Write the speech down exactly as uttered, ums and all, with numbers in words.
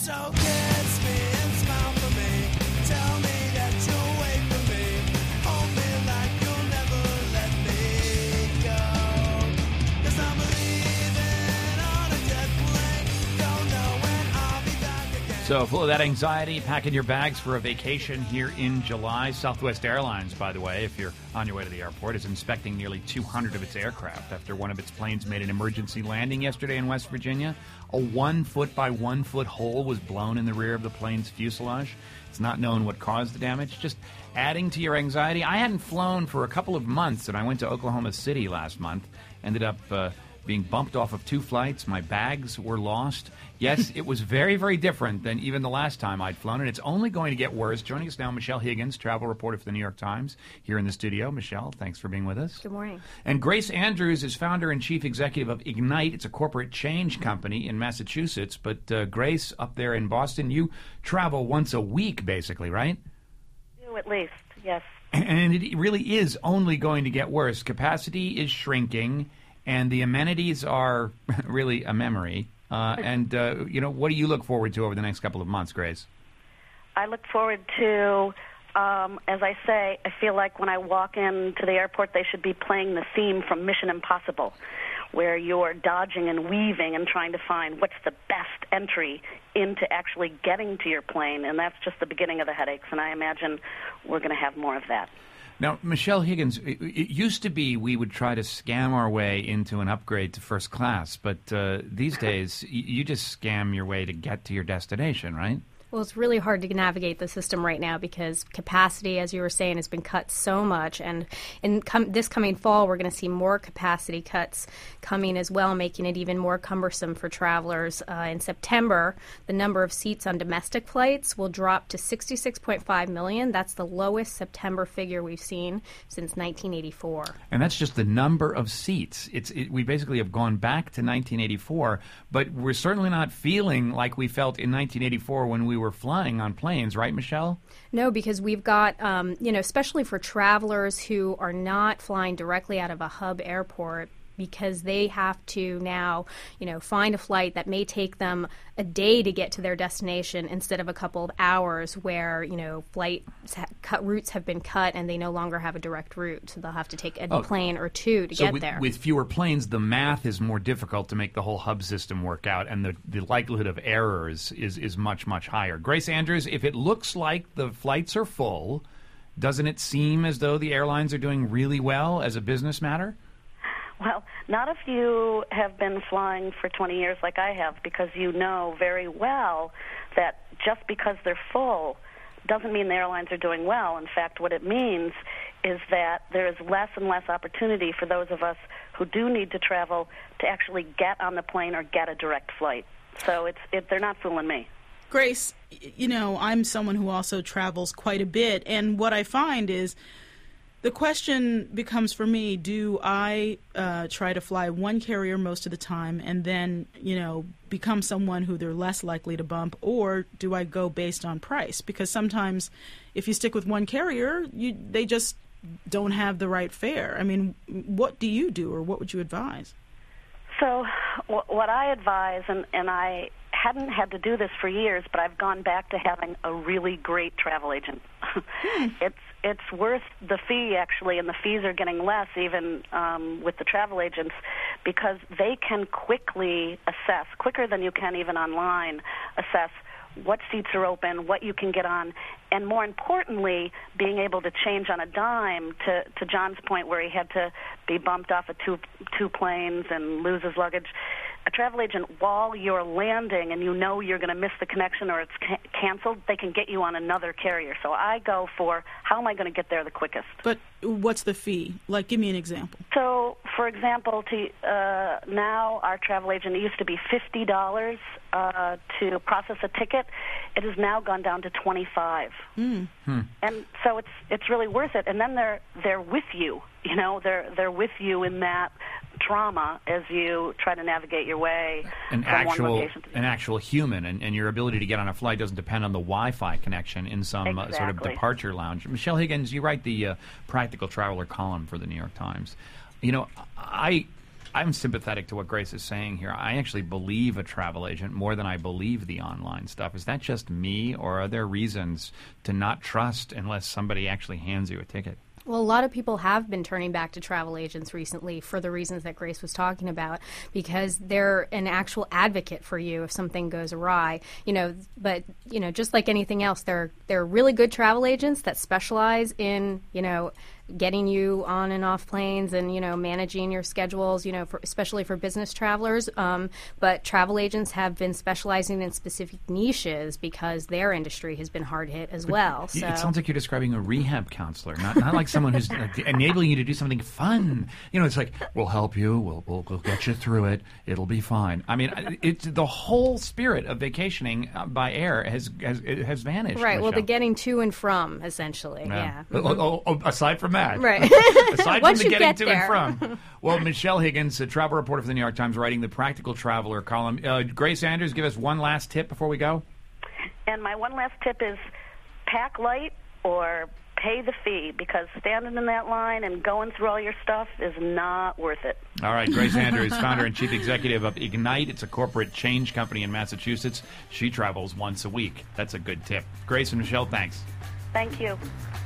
So kiss me and smile for me. Tell me that you'll wait for me. Hold me like you'll never let me go. 'Cause I'm leaving on a jet plane. Don't know when I'll be back again. So full of that anxiety, packing your bags for a vacation here in July. Southwest Airlines, by the way, if you're on your way to the airport, is inspecting nearly two hundred of its aircraft after one of its planes made an emergency landing yesterday in West Virginia. A one-foot by one-foot hole was blown in the rear of the plane's fuselage. It's not known what caused the damage. Just adding to your anxiety. I hadn't flown for a couple of months, and I went to Oklahoma City last month. Ended up uh, being bumped off of two flights. My bags were lost. Yes, it was very, very different than even the last time I'd flown, and it's only going to get worse. Joining us now, Michelle Higgins, travel reporter for the New York Times, here in the studio. Michelle, thanks for being with us. Good morning. And Grace Andrews is founder and chief executive of Ignite. It's a corporate change company in Massachusetts. But uh, Grace, up there in Boston, you travel once a week, basically, right? Do at least, yes. And it really is only going to get worse. Capacity is shrinking, and the amenities are really a memory. Uh, and, uh, you know, what do you look forward to over the next couple of months, Grace? I look forward to, um, as I say, I feel like when I walk into the airport, they should be playing the theme from Mission Impossible, where you're dodging and weaving and trying to find what's the best entry into actually getting to your plane. And that's just the beginning of the headaches, and I imagine we're going to have more of that. Now, Michelle Higgins, it, it used to be we would try to scam our way into an upgrade to first class, but uh, these days y- you just scam your way to get to your destination, right? Well, it's really hard to navigate the system right now because capacity, as you were saying, has been cut so much. And in com- this coming fall, we're going to see more capacity cuts coming as well, making it even more cumbersome for travelers. Uh, in September, the number of seats on domestic flights will drop to sixty-six point five million. That's the lowest September figure we've seen since nineteen eighty-four. And that's just the number of seats. It's it, we basically have gone back to nineteen eighty-four, but we're certainly not feeling like we felt in nineteen eighty-four when we were flying on planes, right, Michelle? No, because we've got, um, you know, especially for travelers who are not flying directly out of a hub airport, because they have to now, you know, find a flight that may take them a day to get to their destination instead of a couple of hours where, you know, flight ha- cut routes have been cut and they no longer have a direct route. So they'll have to take a Oh. plane or two to So get with, there. with fewer planes, the math is more difficult to make the whole hub system work out, and the, the likelihood of errors is, is much, much higher. Grace Andrews, if it looks like the flights are full, doesn't it seem as though the airlines are doing really well as a business matter? Well, not if you have been flying for twenty years like I have, because you know very well that just because they're full doesn't mean the airlines are doing well. In fact, what it means is that there is less and less opportunity for those of us who do need to travel to actually get on the plane or get a direct flight. So it's it, they're not fooling me. Grace, you know, I'm someone who also travels quite a bit, and what I find is the question becomes for me, do I uh, try to fly one carrier most of the time and then, you know, become someone who they're less likely to bump, or do I go based on price? Because sometimes if you stick with one carrier, you, they just don't have the right fare. I mean, what do you do, or what would you advise? So w- what I advise, and, and I hadn't had to do this for years, but I've gone back to having a really great travel agent. Hmm. It's it's worth the fee, actually, and the fees are getting less even um, with the travel agents, because they can quickly assess, quicker than you can even online, assess what seats are open, what you can get on, and more importantly, being able to change on a dime, to, to John's point where he had to be bumped off of two, two planes and lose his luggage. A travel agent, while you're landing and you know you're going to miss the connection or it's ca- canceled, they can get you on another carrier. So I go for, how am I going to get there the quickest? But what's the fee? Like, give me an example. So, for example, to uh, now our travel agent, it used to be fifty dollars uh, to process a ticket. It has now gone down to twenty-five dollars. Mm. Hmm. And so it's it's really worth it. And then they're they're with you. You know, they're they're with you in that drama as you try to navigate your way An from actual, one location to the an actual human, and, and your ability to get on a flight doesn't depend on the Wi-Fi connection in some uh, sort of Exactly. departure lounge. Michelle Higgins, you write the uh, Practical Traveler column for the New York Times. You know, I I'm sympathetic to what Grace is saying here. I actually believe a travel agent more than I believe the online stuff. Is that just me, or are there reasons to not trust unless somebody actually hands you a ticket? Well, a lot of people have been turning back to travel agents recently for the reasons that Grace was talking about, because they're an actual advocate for you if something goes awry. You know, but you know, just like anything else, they're they're really good travel agents that specialize in, you know, getting you on and off planes and, you know, managing your schedules, you know, for, especially for business travelers. Um, but travel agents have been specializing in specific niches because their industry has been hard hit as well. Y- So It sounds like you're describing a rehab counselor, not not like someone who's like, enabling you to do something fun. You know, it's like, we'll help you, we'll, we'll, we'll get you through it, it'll be fine. I mean, I- it's the whole spirit of vacationing uh, by air has has, it has vanished. right. Well, the Michelle. getting to and from, essentially. Yeah. Oh, oh, oh, aside from that. Right. Aside from Once the you getting get to there. and from. Well, Michelle Higgins, a travel reporter for the New York Times, writing the Practical Traveler column. Uh, Grace Andrews, give us one last tip before we go. And my one last tip is pack light or pay the fee, because standing in that line and going through all your stuff is not worth it. All right, Grace Andrews, founder and chief executive of Ignite. It's a corporate change company in Massachusetts. She travels once a week. That's a good tip. Grace and Michelle, thanks. Thank you.